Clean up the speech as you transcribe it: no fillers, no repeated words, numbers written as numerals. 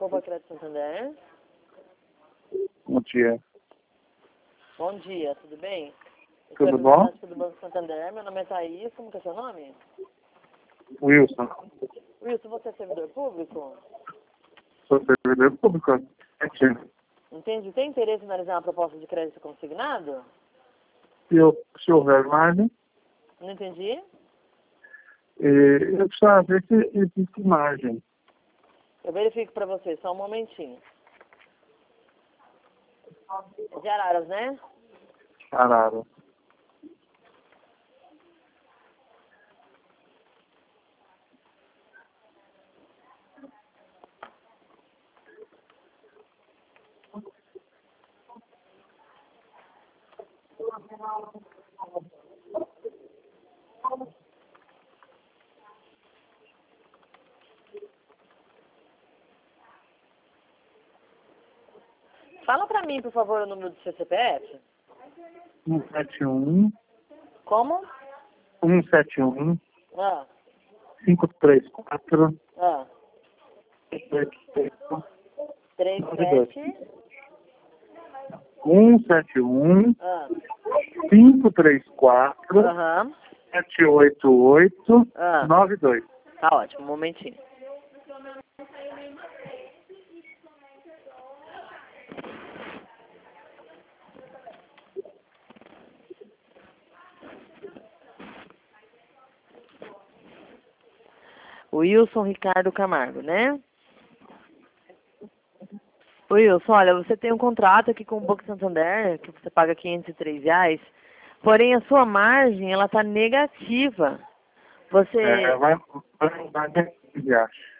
Copa Crédito Santander. Bom dia. Bom dia, tudo bem? Eu Tudo sou bom? representante do Banco Santander, meu nome é Thaís, como que é seu nome? Wilson. Wilson, você é servidor público? Sou servidor público. Aqui. Entendi. Tem interesse em analisar uma proposta de crédito consignado? Se houver margem, Não entendi. eu precisava ver se existe margem. Eu verifico para você, só um momentinho. De Araras, né? Arara. Fala para mim, por favor, o número do seu CPF. 171 Como? 171 Ah, 534 ah. 37. 171 Ah, 534 aham. 788 Ah, 92. tá ótimo, um momentinho. Wilson Ricardo Camargo, né? Wilson, olha, você tem um contrato aqui com o Banco Santander, que você paga R$ 503, porém a sua margem, ela tá negativa. Você... Vai mudar de viagem.